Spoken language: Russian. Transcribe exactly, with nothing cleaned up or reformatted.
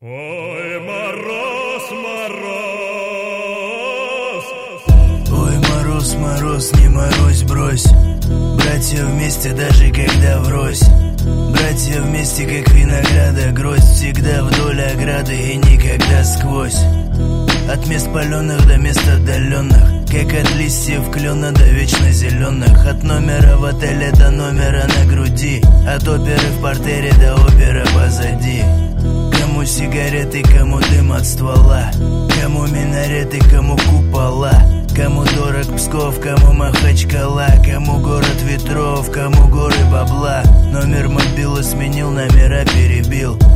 Ой, мороз, мороз. Ой, мороз, мороз, не морозь, брось. Братья вместе, даже когда врозь. Братья вместе, как винограда гроздь. Всегда вдоль ограды и никогда сквозь. От мест паленых до мест отдаленных, как от листьев клена до вечно зеленых. От номера в отеле до номера на груди, от оперы в портере до оперы позади. Кому сигареты, кому дым от ствола, кому минареты, кому купола. Кому дорог Псков, кому Махачкала, кому город ветров, кому горы бабла. Номер мобила сменил, номера перебил.